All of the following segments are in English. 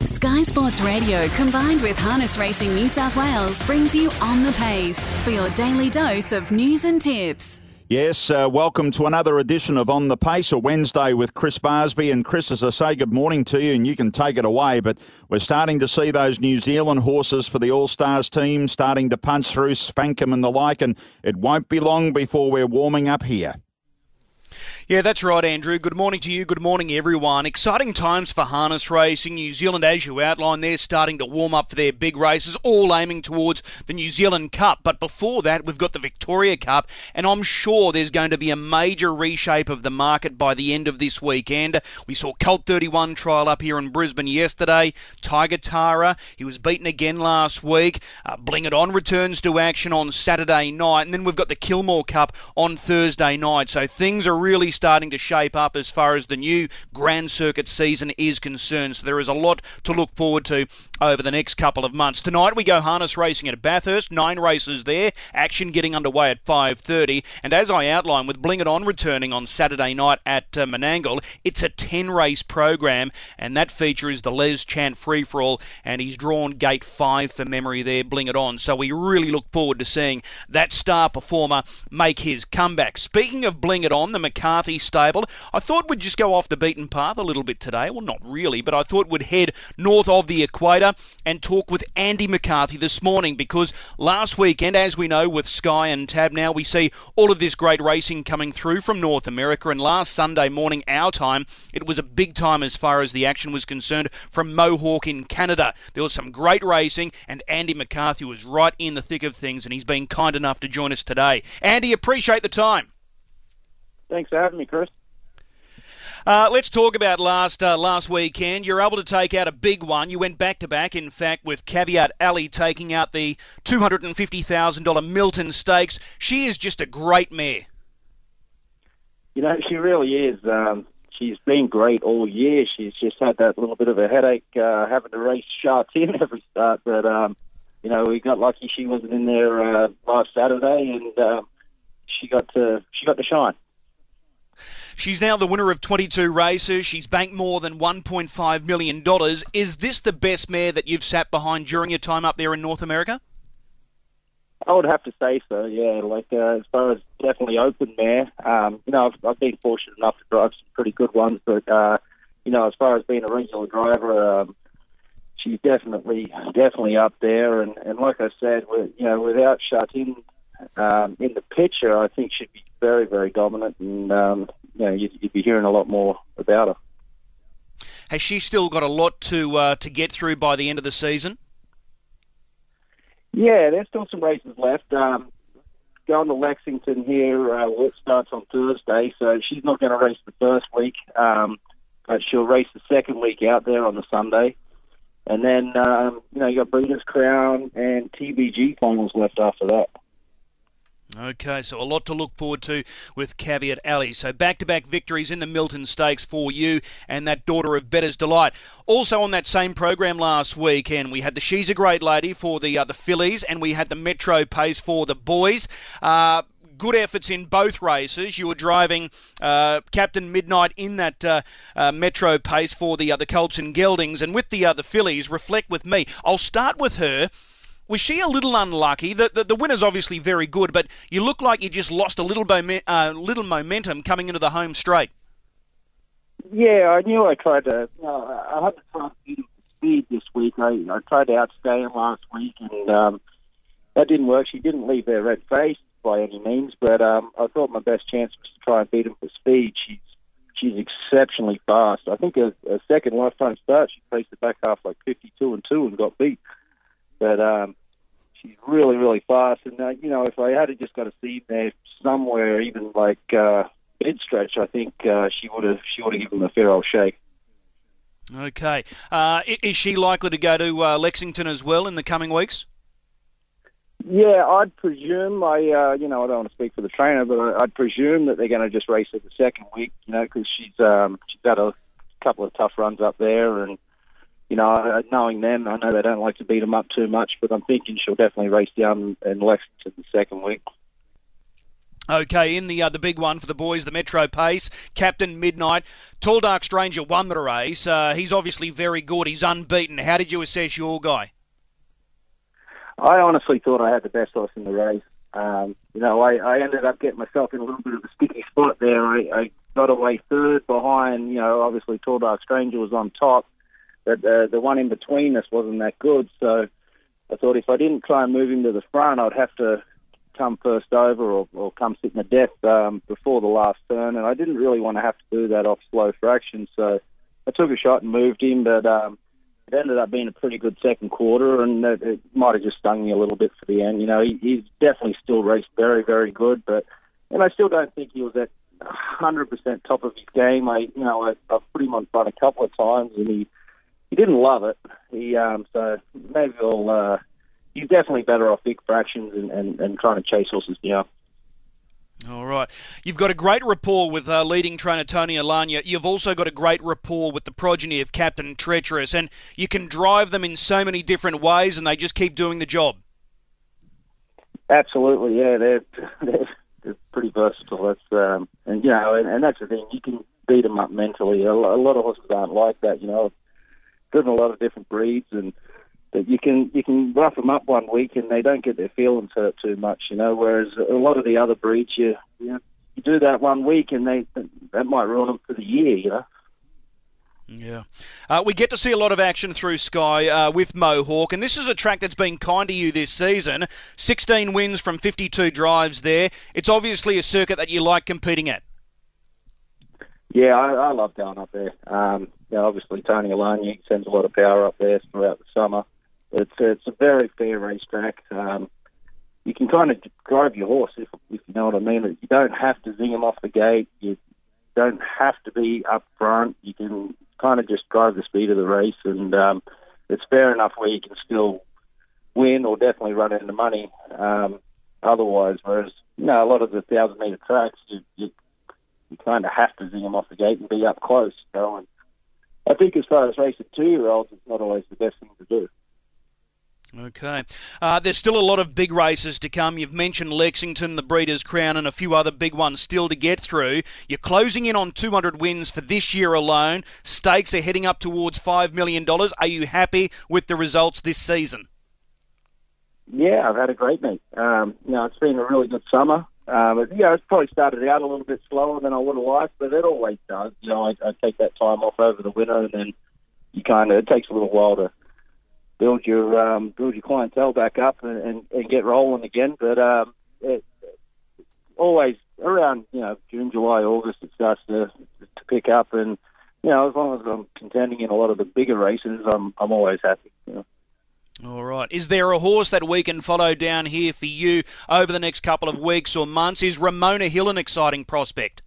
Sky Sports Radio combined with Harness Racing New South Wales brings you On the Pace for your daily dose of news and tips. Yes, welcome to another edition of On the Pace, a Wednesday with Chris Barsby. And Chris, as I say, good morning to you, and you can take it away. But we're starting to see those New Zealand horses for the All-Stars team starting to punch through, spank 'em and the like, and it won't be long before we're warming up here. Yeah, that's right, Andrew. Good morning to you. Good morning, everyone. Exciting times for harness racing. New Zealand, as you outlined, they're starting to warm up for their big races, all aiming towards the New Zealand Cup. But before that, we've got the Victoria Cup, and I'm sure there's going to be a major reshape of the market by the end of this weekend. We saw Colt 31 trial up here in Brisbane yesterday. Tiger Tara, he was beaten again last week. Bling It On returns to action on Saturday night, and then we've got the Kilmore Cup on Thursday night. So things are really starting to shape up as far as the new Grand Circuit season is concerned. So there is a lot to look forward to over the next couple of months. Tonight we go harness racing at Bathurst, 9 races there, action getting underway at 5:30. And as I outlined, with Bling It On returning on Saturday night at Menangle, it's a 10-race program, and that feature is the Les Chant Free-For-All, and he's drawn gate 5 for memory there, Bling It On. So we really look forward to seeing that star performer make his comeback. Speaking of Bling It On, the McCarthy stable, I thought we'd just go off the beaten path a little bit today. Well, not really, but I thought we'd head north of the equator and talk with Andy McCarthy this morning, because last weekend, as we know, with Sky and Tab now, we see all of this great racing coming through from North America, and last Sunday morning, our time, it was a big time as far as the action was concerned from Mohawk in Canada. There was some great racing, and Andy McCarthy was right in the thick of things, and he's been kind enough to join us today. Andy, appreciate the time. Thanks for having me, Chris. Let's talk about last weekend. You're able to take out a big one. You went back-to-back, in fact, with Caveat Alley taking out the $250,000 Milton Stakes. She is just a great mare. You know, she really is. She's been great all year. She's just had that little bit of a headache having to race sharks in every start. But, you know, we got lucky she wasn't in there last Saturday, and she got to shine. She's now the winner of 22 races. She's banked more than $1.5 million. Is this the best mare that you've sat behind during your time up there in North America? I would have to say so, yeah. Like, as far as definitely open mare, you know, I've been fortunate enough to drive some pretty good ones, but, you know, as far as being a regular driver, she's definitely up there. And like I said, you know, without Shatin in the picture, I think she'd be very, very dominant, and you know, you'd be hearing a lot more about her. Has she still got a lot to get through by the end of the season? Yeah, there's still some races left. Going to Lexington here, work starts on Thursday, so she's not going to race the first week, but she'll race the second week out there on the Sunday. And then, you know, you got Breeders' Crown and TBG finals left after that. Okay, so a lot to look forward to with Caveat Alley. So back-to-back victories in the Milton Stakes for you and that Daughter of Bettor's Delight. Also on that same program last weekend, we had the She's a Great Lady for the fillies, and we had the Metro Pace for the boys. Good efforts in both races. You were driving Captain Midnight in that Metro Pace for the Colts and Geldings, and with the fillies, Reflect With Me. I'll start with her. Was she a little unlucky? The winner's obviously very good, but you look like you just lost a little momentum coming into the home straight. Yeah, I knew I tried to. I had to try to beat him for speed this week. I tried to outstay him last week, and that didn't work. She didn't leave there red faced by any means, but I thought my best chance was to try and beat him for speed. She's exceptionally fast. I think a second lifetime start, she placed the back half like 52-2 and got beat. But she's really, really fast. And, you know, if I had just got a seed there somewhere, even like mid-stretch, I think she would have given them a fair old shake. Okay. Is she likely to go to Lexington as well in the coming weeks? Yeah, I'd presume. I don't want to speak for the trainer, but I'd presume that they're going to just race her the second week, you know, because she's had a couple of tough runs up there, and you know, knowing them, I know they don't like to beat them up too much, but I'm thinking she'll definitely race down in Lexington the second week. Okay, in the big one for the boys, the Metro Pace, Captain Midnight. Tall Dark Stranger won the race. He's obviously very good. He's unbeaten. How did you assess your guy? I honestly thought I had the best horse in the race. I ended up getting myself in a little bit of a sticky spot there. I got away third behind, obviously Tall Dark Stranger was on top, but the one in between us wasn't that good. So I thought if I didn't try and move him to the front, I'd have to come first over or come sit in the death before the last turn. And I didn't really want to have to do that off slow fraction. So I took a shot and moved him, but it ended up being a pretty good second quarter, and it might have just stung me a little bit for the end. He's definitely still raced very, very good, and I still don't think he was at 100% top of his game. I've put him on front a couple of times, and he didn't love it. So maybe he's definitely better off big fractions and trying to chase horses down. All right. You've got a great rapport with leading trainer Tony Alagna. You've also got a great rapport with the progeny of Captain Treacherous, and you can drive them in so many different ways, and they just keep doing the job. Absolutely, yeah. They're pretty versatile. And that's the thing. You can beat them up mentally. A lot of horses aren't like that. I've driven a lot of different breeds, and that you can rough them up one week and they don't get their feelings hurt too much, whereas a lot of the other breeds, you do that one week and that might ruin them for the year, Yeah. We get to see a lot of action through Sky with Mohawk, and this is a track that's been kind to you this season. 16 wins from 52 drives there. It's obviously a circuit that you like competing at. Yeah, I love going up there. Obviously Tony Alagna sends a lot of power up there throughout the summer. It's a very fair racetrack. You can kind of drive your horse, if you know what I mean. You don't have to zing him off the gate. You don't have to be up front. You can kind of just drive the speed of the race, and it's fair enough where you can still win or definitely run into money otherwise. Whereas, a lot of the 1,000-metre tracks, you kind of have to zing them off the gate and be up close. And I think as far as racing 2-year-olds, it's not always the best thing to do. Okay. There's still a lot of big races to come. You've mentioned Lexington, the Breeders' Crown, and a few other big ones still to get through. You're closing in on 200 wins for this year alone. Stakes are heading up towards $5 million. Are you happy with the results this season? Yeah, I've had a great meet. It's been a really good summer. It's probably started out a little bit slower than I would have liked, but it always does. I take that time off over the winter, and then it takes a little while to build your clientele back up and get rolling again. But it always around June, July, August it starts to pick up, and as long as I'm contending in a lot of the bigger races, I'm always happy. All right. Is there a horse that we can follow down here for you over the next couple of weeks or months? Is Ramona Hill an exciting prospect?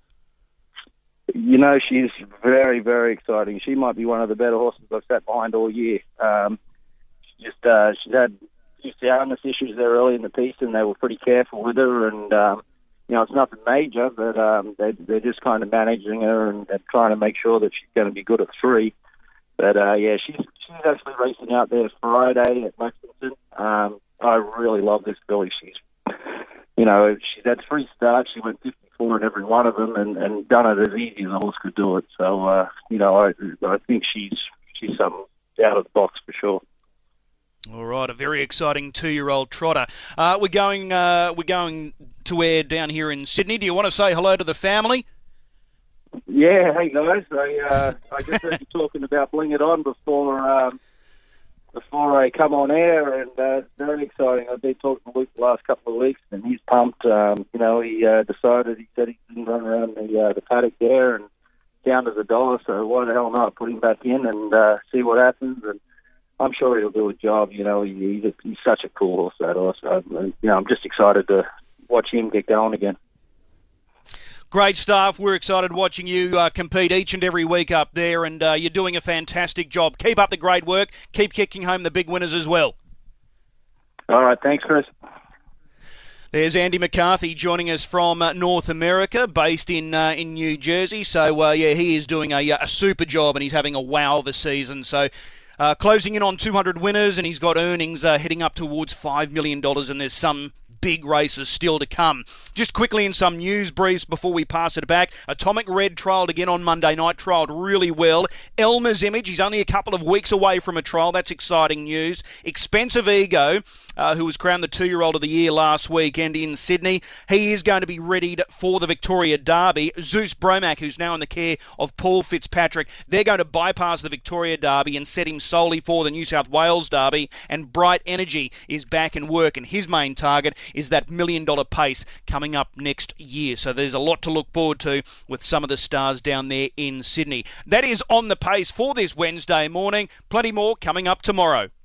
She's very, very exciting. She might be one of the better horses I've sat behind all year. She's had a few soundness issues there early in the piece, and they were pretty careful with her. And it's nothing major, but they're just kind of managing her and trying to make sure that she's going to be good at 3. But she's actually racing out there Friday at Lexington. I really love this filly. She's had 3 starts. She went 54 in every one of them, and done it as easy as a horse could do it. So I think she's something out of the box for sure. All right, a very exciting 2-year-old trotter. We're going to air down here in Sydney. Do you want to say hello to the family? Yeah, hey guys. I just heard you talking about Bling It On before I come on air, and very exciting. I've been talking to Luke the last couple of weeks, and he's pumped. He decided, he said he didn't run around the paddock there, and down to the dollar, so why the hell not put him back in and see what happens. And I'm sure he'll do a job. He's such a cool horse, that horse. I'm just excited to watch him get going again. Great stuff. We're excited watching you compete each and every week up there, and you're doing a fantastic job. Keep up the great work. Keep kicking home the big winners as well. All right. Thanks, Chris. There's Andy McCarthy joining us from North America, based in New Jersey. So, he is doing a super job, and he's having a wow of a season. So, closing in on 200 winners, and he's got earnings heading up towards $5 million, and there's some big races still to come. Just quickly in some news briefs before we pass it back. Atomic Red trialled again on Monday night, trialled really well. Elmer's Image, he's only a couple of weeks away from a trial. That's exciting news. Expensive Ego, who was crowned the 2-year-old of the year last weekend in Sydney, he is going to be readied for the Victoria Derby. Zeus Bromack, who's now in the care of Paul Fitzpatrick, they're going to bypass the Victoria Derby and set him solely for the New South Wales Derby. And Bright Energy is back in work, and his main target is that $1 million pace coming up next year. So there's a lot to look forward to with some of the stars down there in Sydney. That is On the Pace for this Wednesday morning. Plenty more coming up tomorrow.